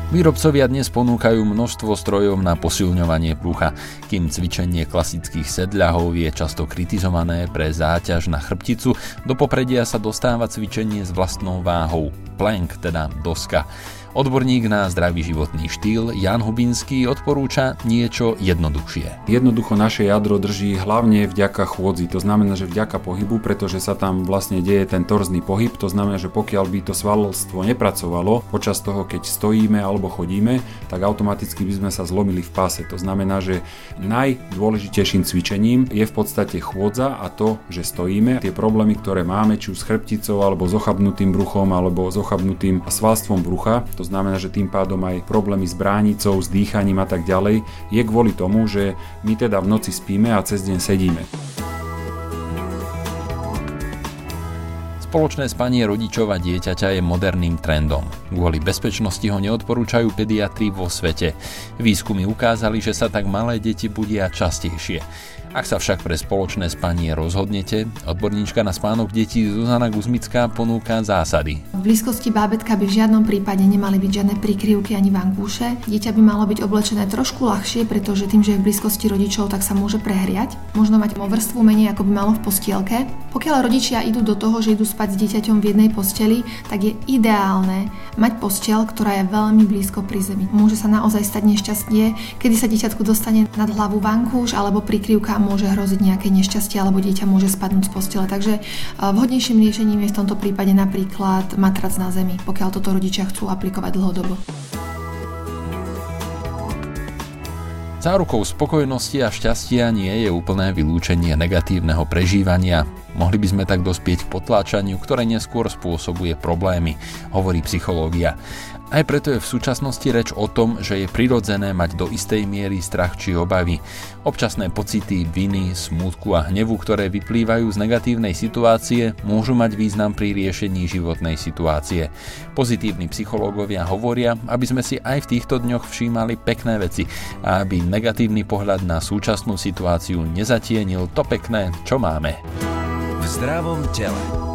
Výrobcovia dnes ponúkajú množstvo strojov na posilňovanie brucha, kým cvičenie klasických sedľahov je často kritizované pre záťaž na chrbticu, do popredia sa dostáva cvičenie s vlastnou váhou, plank, teda doska. Odborník na zdravý životný štýl Jan Hubinský odporúča niečo jednoduchšie. Jednoducho naše jadro drží hlavne vďaka chôdzi, to znamená, že vďaka pohybu, pretože sa tam vlastne deje ten torzný pohyb, to znamená, že pokiaľ by to svalstvo nepracovalo počas toho, keď stojíme alebo chodíme, tak automaticky by sme sa zlomili v páse. To znamená, že najdôležitejším cvičením je v podstate chôdza a to, že stojíme. Tie problémy, ktoré máme, či už s chrbticou alebo s ochabnutým bruchom alebo s ochabnutým svalstvom brucha, to znamená, že tým pádom aj problémy s bránicou, s dýchaním a tak ďalej, je kvôli tomu, že my teda v noci spíme a cez deň sedíme. Spoločné spanie rodičov a dieťaťa je moderným trendom. Kvôli bezpečnosti ho neodporúčajú pediatri vo svete. Výskumy ukázali, že sa tak malé deti budia častejšie. Ak sa však pre spoločné spanie rozhodnete, odborníčka na spánok detí Zuzana Guzmická ponúka zásady. V blízkosti bábätka by v žiadnom prípade nemali byť žiadne prikryvky ani vankúše. Dieťa by malo byť oblečené trošku ľahšie, pretože tým, že je v blízkosti rodičov, tak sa môže prehriať. Možno mať o vrstvu menej, ako by malo v postielke. Pokiaľ rodičia idú do toho, že idú spať s dieťaťom v jednej posteli, tak je ideálne mať posteľ, ktorá je veľmi blízko pri zemi. Môže sa naozaj stať nešťastie, kedy sa dieťatku dostane nad hlavu vankúš alebo prikryvka, môže hroziť nejaké nešťastie alebo dieťa môže spadnúť z postele. Takže vhodnejším riešením je v tomto prípade napríklad matrac na zemi, pokiaľ toto rodičia chcú aplikovať dlhodobo. Zárukou spokojnosti a šťastia nie je úplné vylúčenie negatívneho prežívania. Mohli by sme tak dospieť k potláčaniu, ktoré neskôr spôsobuje problémy, hovorí psychológia. Aj preto je v súčasnosti reč o tom, že je prirodzené mať do istej miery strach či obavy. Občasné pocity viny, smútku a hnevu, ktoré vyplývajú z negatívnej situácie, môžu mať význam pri riešení životnej situácie. Pozitívni psychológovia hovoria, aby sme si aj v týchto dňoch všímali pekné veci a aby negatívny pohľad na súčasnú situáciu nezatienil to pekné, čo máme. V zdravom tele.